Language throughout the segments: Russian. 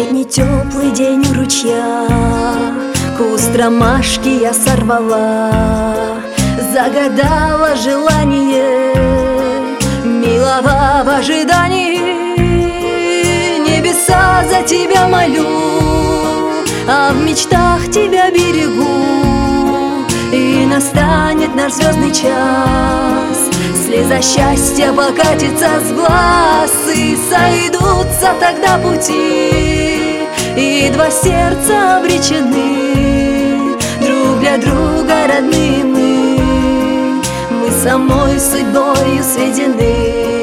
летний теплый день у ручья, куст ромашки я сорвала, загадала желание, милого в ожидании. Небеса за тебя молю, а в мечтах тебя берегу. И настанет наш звездный час, слеза счастья покатится с глаз, и сойдутся тогда пути, и два сердца обречены, друг для друга родные мы самой судьбою сведены.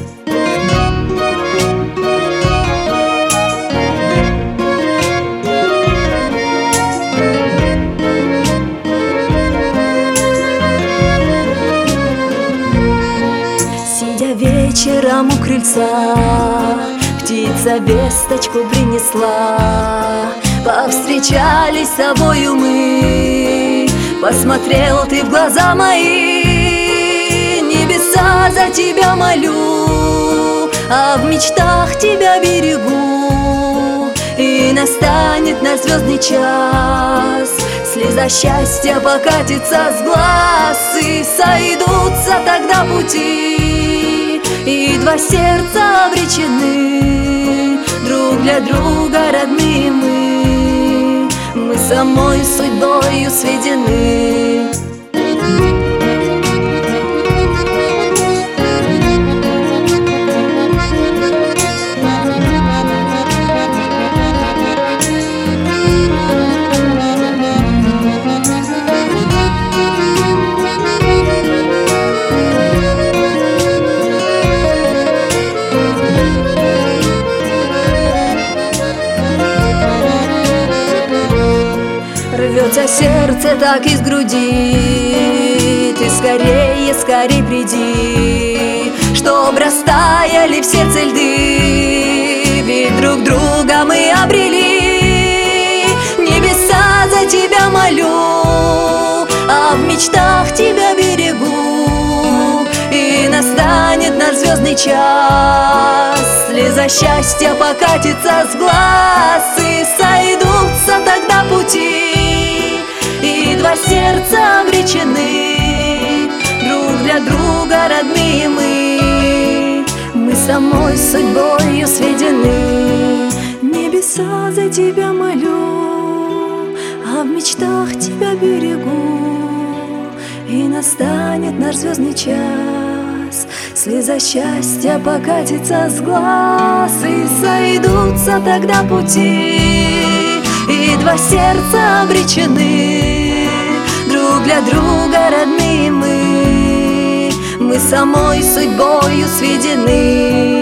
Вечером у крыльца птица весточку принесла. Повстречались с собою мы, посмотрел ты в глаза мои. Небеса за тебя молю, а в мечтах тебя берегу. И настанет наш звездный час, слеза счастья покатится с глаз, и сойдутся тогда пути, и два сердца обречены, друг для друга родные мы самой судьбою сведены. Рвется сердце так из груди, ты скорее, скорей приди, чтоб растаяли в сердце льды, ведь друг друга мы обрели. Небеса за тебя молю, а в мечтах тебя берегу. И настанет наш звездный час, слеза счастья покатится с глаз, и сойдутся тогда пути, и два сердца обречены, друг для друга родные мы самой судьбою сведены. Небеса за тебя молю, а в мечтах тебя берегу. И настанет наш звездный час, слеза счастья покатится с глаз, и сойдутся тогда пути, и два сердца обречены, друг для друга родные мы самой судьбою сведены.